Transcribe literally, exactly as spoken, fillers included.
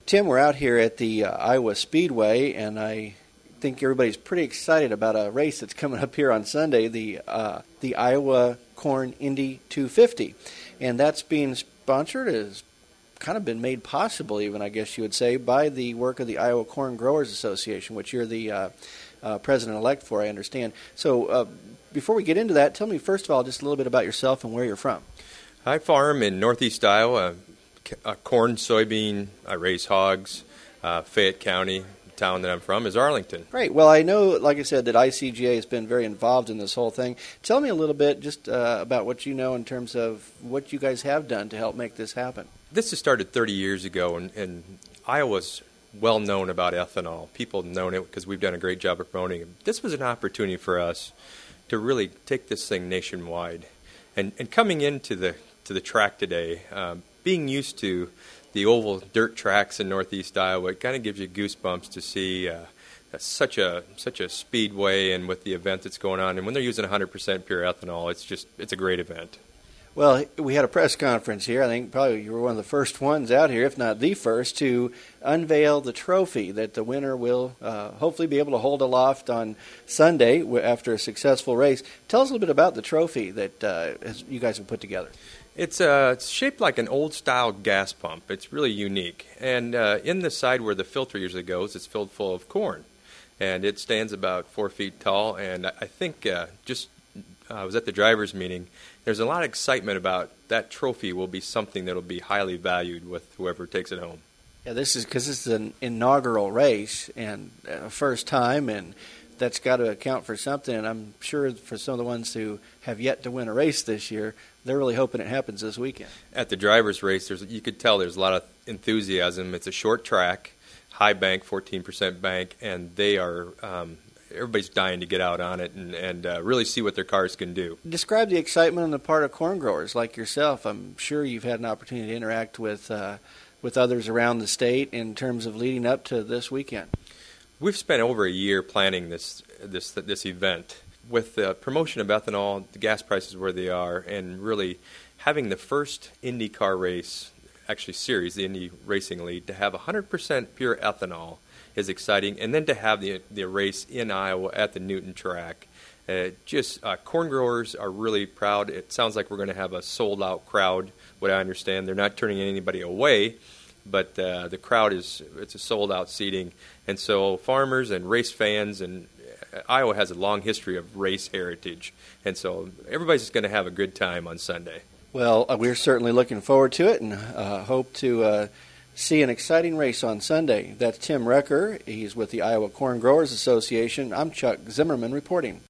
Tim, we're out here at the uh, Iowa Speedway, and I think everybody's pretty excited about a race that's coming up here on Sunday, the uh, the Iowa Corn Indy two fifty. And that's being sponsored, has kind of been made possible even, I guess you would say, by the work of the Iowa Corn Growers Association, which you're the uh, uh, president-elect for, I understand. So uh, before we get into that, tell me first of all just a little bit about yourself and where you're from. I farm in northeast Iowa, uh, corn, soybean, I raise hogs. Uh, Fayette County, the town that I'm from, is Arlington. Great. Well, I know, like I said, that I C G A has been very involved in this whole thing. Tell me a little bit just uh, about what you know in terms of what you guys have done to help make this happen. This has started thirty years ago, and, and Iowa's well known about ethanol. People have known it because we've done a great job of promoting it. This was an opportunity for us to really take this thing nationwide. And, and coming into the to the track today, um, being used to the oval dirt tracks in northeast Iowa, it kind of gives you goosebumps to see uh, such a such a speedway and with the event that's going on. And when they're using one hundred percent pure ethanol, it's just it's a great event. Well, we had a press conference here. I think probably you were one of the first ones out here, if not the first, to unveil the trophy that the winner will uh, hopefully be able to hold aloft on Sunday after a successful race. Tell us a little bit about the trophy that uh, has, you guys have put together. It's, uh, it's shaped like an old-style gas pump. It's really unique. And uh, in the side where the filter usually goes, it's filled full of corn. And it stands about four feet tall. And I think uh, just uh, I was at the driver's meeting. There's a lot of excitement about that trophy will be something that will be highly valued with whoever takes it home. Yeah, this is because this is an inaugural race and a first time, and that's got to account for something. And I'm sure for some of the ones who have yet to win a race this year, they're really hoping it happens this weekend. At the driver's race, there's you could tell there's a lot of enthusiasm. It's a short track, high bank, fourteen percent bank, and they are um, everybody's dying to get out on it and, and uh, really see what their cars can do. Describe the excitement on the part of corn growers like yourself. I'm sure you've had an opportunity to interact with uh, with others around the state in terms of leading up to this weekend. We've spent over a year planning this this this event. With the promotion of ethanol, the gas prices where they are, and really having the first IndyCar race, actually series, the Indy Racing League, to have one hundred percent pure ethanol is exciting. And then to have the the race in Iowa at the Newton track. Uh, just uh, corn growers are really proud. It sounds like we're going to have a sold-out crowd, what I understand. They're not turning anybody away, but uh, the crowd is it's a sold-out seating. And so farmers and race fans and Iowa has a long history of race heritage, and so everybody's just going to have a good time on Sunday. Well, uh, we're certainly looking forward to it and uh, hope to uh, see an exciting race on Sunday. That's Tim Recker. He's with the Iowa Corn Growers Association. I'm Chuck Zimmerman reporting.